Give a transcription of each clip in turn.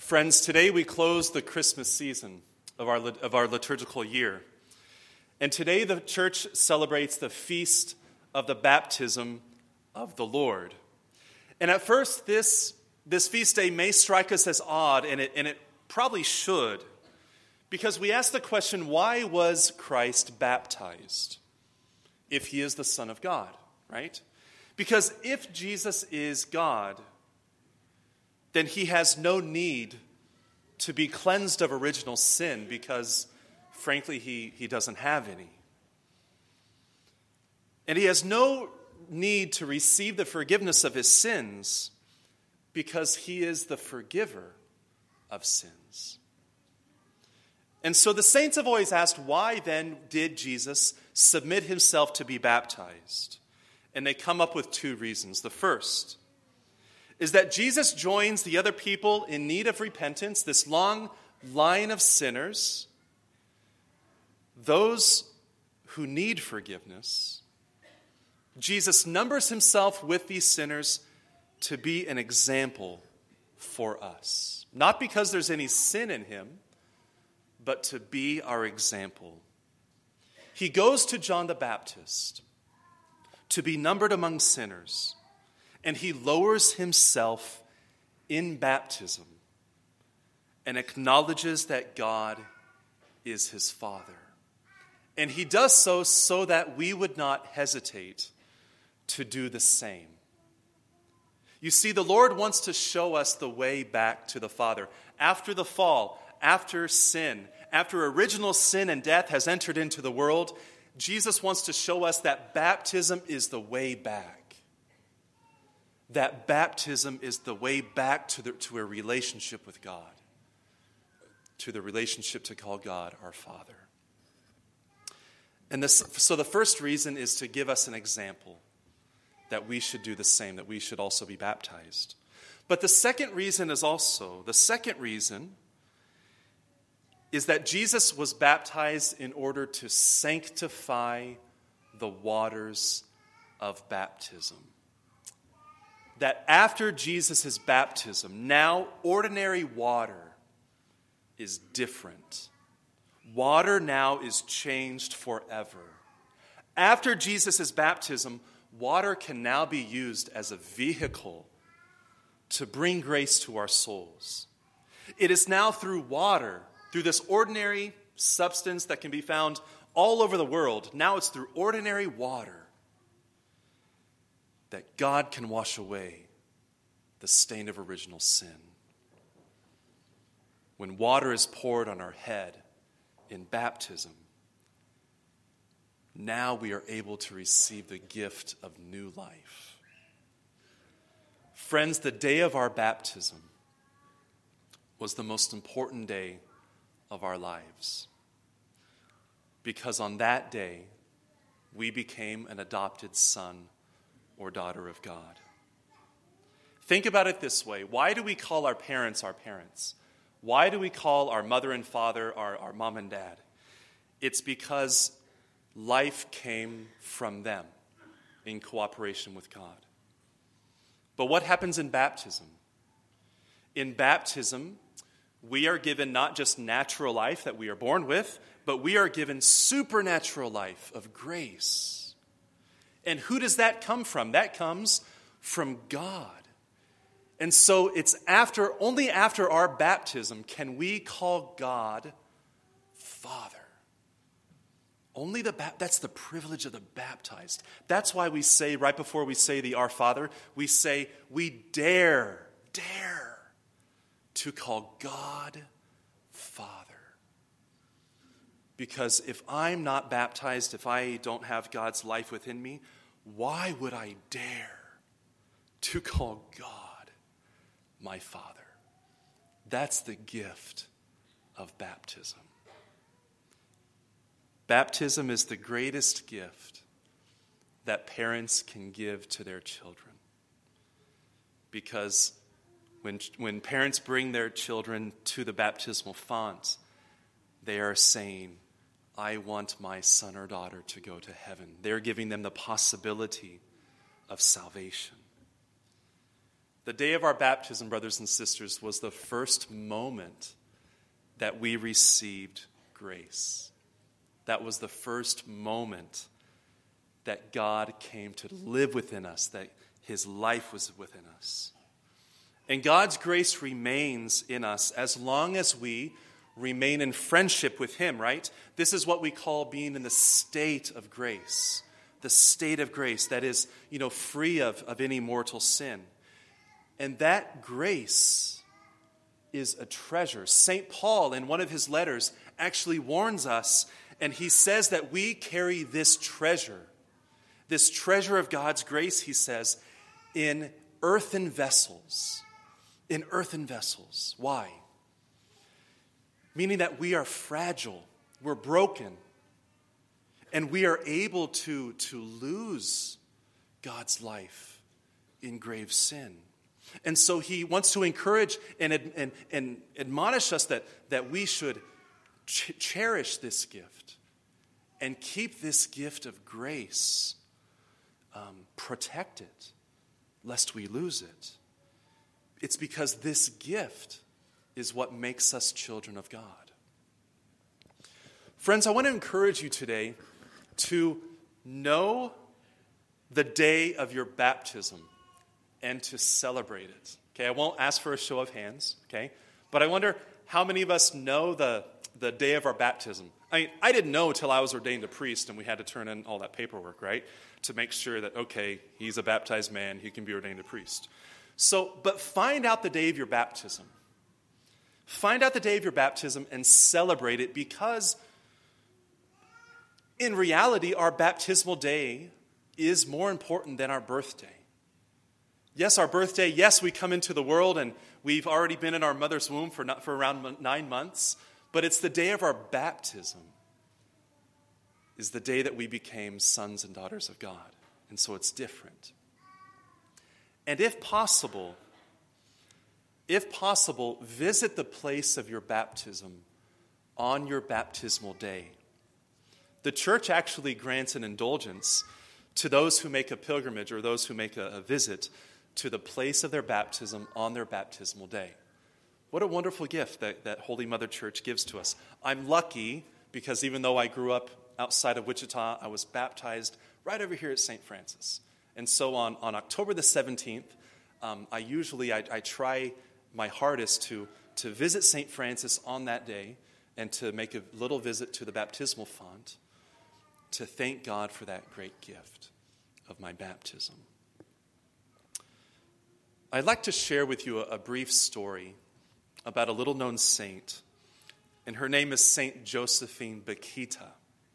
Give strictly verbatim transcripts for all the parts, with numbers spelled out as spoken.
Friends, today we close the Christmas season of our, of our liturgical year. And today the church celebrates the feast of the baptism of the Lord. And at first, this, this feast day may strike us as odd, and it, and it probably should, because we ask the question, why was Christ baptized if he is the Son of God, right? Because if Jesus is God, then he has no need to be cleansed of original sin because, frankly, he, he doesn't have any. And he has no need to receive the forgiveness of his sins because he is the forgiver of sins. And so the saints have always asked, why then did Jesus submit himself to be baptized? And they come up with two reasons. The first is that Jesus joins the other people in need of repentance, this long line of sinners, those who need forgiveness. Jesus numbers himself with these sinners to be an example for us. Not because there's any sin in him, but to be our example. He goes to John the Baptist to be numbered among sinners, and he lowers himself in baptism and acknowledges that God is his Father. And he does so so that we would not hesitate to do the same. You see, the Lord wants to show us the way back to the Father. After the fall, after sin, after original sin and death has entered into the world, Jesus wants to show us that baptism is the way back. That baptism is the way back to, the, to a relationship with God, to the relationship to call God our Father. And this, so the first reason is to give us an example that we should do the same, that we should also be baptized. But the second reason is also, the second reason is that Jesus was baptized in order to sanctify the waters of baptism. That after Jesus' baptism, now ordinary water is different. Water now is changed forever. After Jesus' baptism, water can now be used as a vehicle to bring grace to our souls. It is now through water, through this ordinary substance that can be found all over the world, now it's through ordinary water that God can wash away the stain of original sin. When water is poured on our head in baptism, now we are able to receive the gift of new life. Friends, the day of our baptism was the most important day of our lives, because on that day we became an adopted son or daughter of God. Think about it this way. Why do we call our parents our parents? Why do we call our mother and father our, our mom and dad? It's because life came from them in cooperation with God. But what happens in baptism? In baptism, we are given not just natural life that we are born with, but we are given supernatural life of grace. And who does that come from? That comes from God. And so it's after, only after our baptism can we call God Father. Only the that's the privilege of the baptized. That's why we say, right before we say the Our Father, we say, we dare, dare to call God Father. Because if I'm not baptized, if I don't have God's life within me, why would I dare to call God my Father? That's the gift of baptism. Baptism is the greatest gift that parents can give to their children. Because when, when parents bring their children to the baptismal font, they are saying, I want my son or daughter to go to heaven. They're giving them the possibility of salvation. The day of our baptism, brothers and sisters, was the first moment that we received grace. That was the first moment that God came to live within us, that his life was within us. And God's grace remains in us as long as we remain in friendship with him, right? This is what we call being in the state of grace. The state of grace that is, you know, free of, of any mortal sin. And that grace is a treasure. Saint Paul, in one of his letters, actually warns us, and he says that we carry this treasure, this treasure of God's grace, he says, in earthen vessels. In earthen vessels. Why? Meaning that we are fragile, we're broken, and we are able to, to lose God's life in grave sin. And so he wants to encourage and, and, and admonish us that, that we should ch- cherish this gift and keep this gift of grace um, protected, lest we lose it. It's because this gift is what makes us children of God. Friends, I want to encourage you today to know the day of your baptism and to celebrate it. Okay, I won't ask for a show of hands, okay? But I wonder how many of us know the, the day of our baptism. I mean, I didn't know until I was ordained a priest and we had to turn in all that paperwork, right? To make sure that, okay, he's a baptized man, he can be ordained a priest. So, but find out the day of your baptism. Find out the day of your baptism and celebrate it, because in reality, our baptismal day is more important than our birthday. Yes, our birthday, yes, we come into the world and we've already been in our mother's womb for, not, for around nine months, but it's the day of our baptism is the day that we became sons and daughters of God. And so it's different. And if possible, if possible, visit the place of your baptism on your baptismal day. The church actually grants an indulgence to those who make a pilgrimage or those who make a, a visit to the place of their baptism on their baptismal day. What a wonderful gift that, that Holy Mother Church gives to us. I'm lucky because even though I grew up outside of Wichita, I was baptized right over here at Saint Francis. And so on, on October the seventeenth, um, I usually, I, I try my hardest to, to visit Saint Francis on that day and to make a little visit to the baptismal font to thank God for that great gift of my baptism. I'd like to share with you a, a brief story about a little-known saint, and her name is Saint Josephine Bakhita.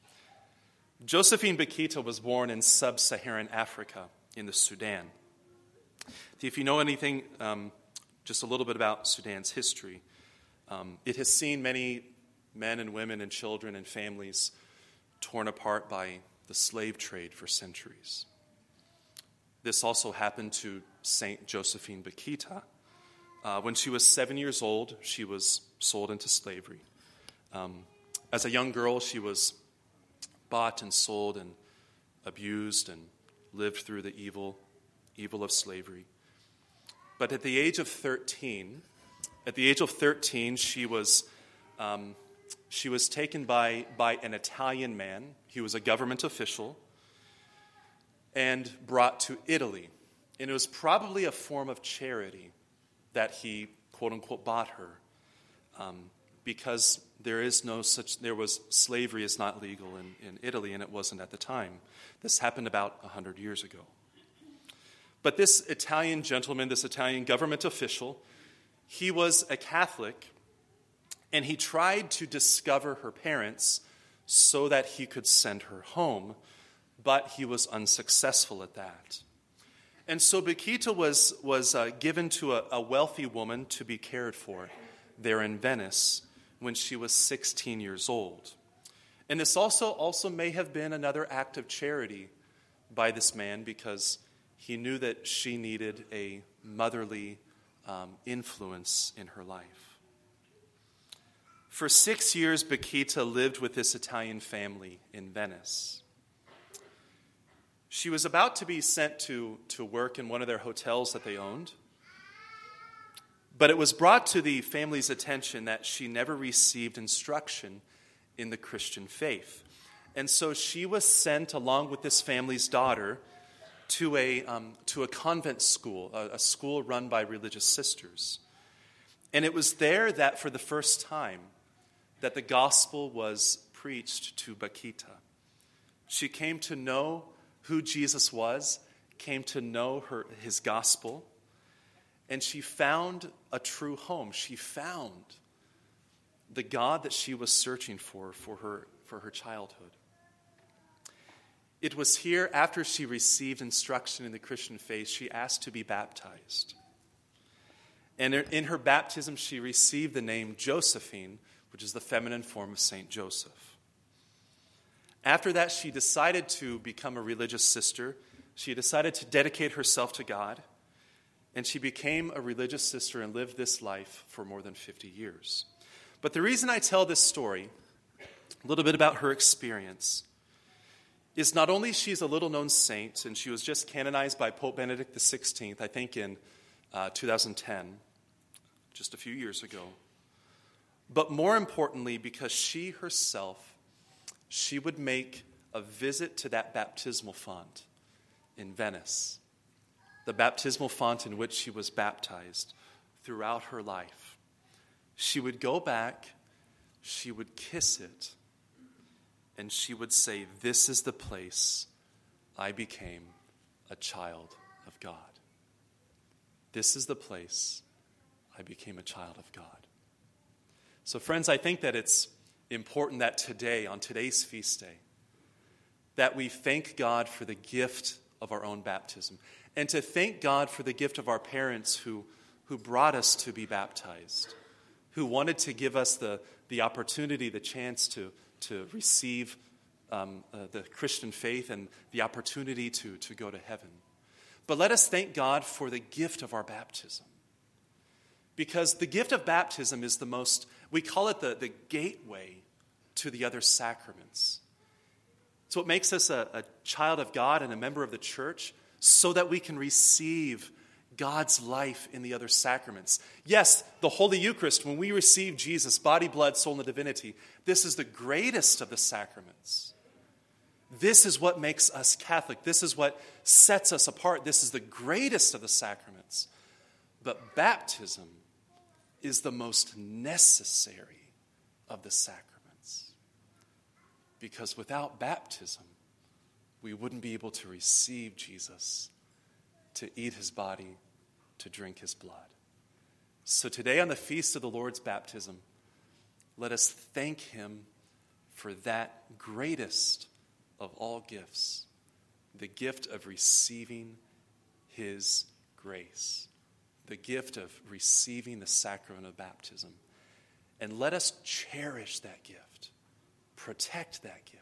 Josephine Bakhita was born in sub-Saharan Africa in the Sudan. If you know anything, um, just a little bit about Sudan's history, um, it has seen many men and women and children and families torn apart by the slave trade for centuries. This also happened to Saint Josephine Bakhita. Uh, when she was seven years old, she was sold into slavery. Um, as a young girl, she was bought and sold and abused and lived through the evil, evil of slavery. But at the age of thirteen, at the age of thirteen, she was um, she was taken by by an Italian man. He was a government official, and brought to Italy. And it was probably a form of charity that he, quote unquote, bought her, um, because there is no such, there was, slavery is not legal in, in Italy, and it wasn't at the time. This happened about one hundred years ago. But this Italian gentleman, this Italian government official, he was a Catholic, and he tried to discover her parents so that he could send her home, but he was unsuccessful at that. And so Bakhita was, was uh, given to a, a wealthy woman to be cared for there in Venice when she was sixteen years old. And this also, also may have been another act of charity by this man, because he knew that she needed a motherly um, influence in her life. For six years, Bakhita lived with this Italian family in Venice. She was about to be sent to, to work in one of their hotels that they owned But it was brought to the family's attention that she never received instruction in the Christian faith. And so she was sent along with this family's daughter to a, um, to a convent school, a, a school run by religious sisters. And it was there that for the first time that the gospel was preached to Bakita. She came to know who Jesus was, came to know her, his gospel, and she found a true home. She found the God that she was searching for for her, for her childhood. It was here, after she received instruction in the Christian faith, she asked to be baptized. And in her baptism, she received the name Josephine, which is the feminine form of Saint Joseph. After that, she decided to become a religious sister. She decided to dedicate herself to God, and she became a religious sister and lived this life for more than fifty years. But the reason I tell this story, a little bit about her experience, is not only she's a little-known saint, and she was just canonized by Pope Benedict the sixteenth, I think in uh, two thousand ten, just a few years ago, but more importantly, because she herself, she would make a visit to that baptismal font in Venice, the baptismal font in which she was baptized throughout her life. She would go back, she would kiss it, and she would say, "This is the place I became a child of God. This is the place I became a child of God." So friends, I think that it's important that today, on today's feast day, that we thank God for the gift of our own baptism, and to thank God for the gift of our parents who, who brought us to be baptized, who wanted to give us the, the opportunity, the chance to, to receive um, uh, the Christian faith and the opportunity to, to go to heaven. But let us thank God for the gift of our baptism. Because the gift of baptism is the most, we call it the, the gateway to the other sacraments. It's what makes us a, a child of God and a member of the church, so that we can receive God's life in the other sacraments. Yes, the Holy Eucharist, when we receive Jesus, body, blood, soul, and divinity, this is the greatest of the sacraments. This is what makes us Catholic. This is what sets us apart. This is the greatest of the sacraments. But baptism is the most necessary of the sacraments. Because without baptism, we wouldn't be able to receive Jesus, to eat his body, to drink his blood. So today, on the feast of the Lord's baptism, let us thank him for that greatest of all gifts, the gift of receiving his grace, the gift of receiving the sacrament of baptism. And let us cherish that gift, protect that gift,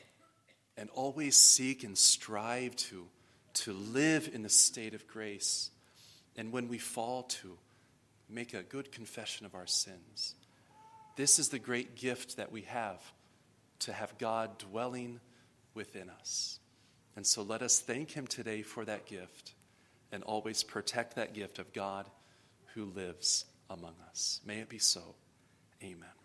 and always seek and strive to, to live in the state of grace. And when we fall, to make a good confession of our sins. This is the great gift that we have, to have God dwelling within us. And so let us thank him today for that gift, and always protect that gift of God who lives among us. May it be so. Amen.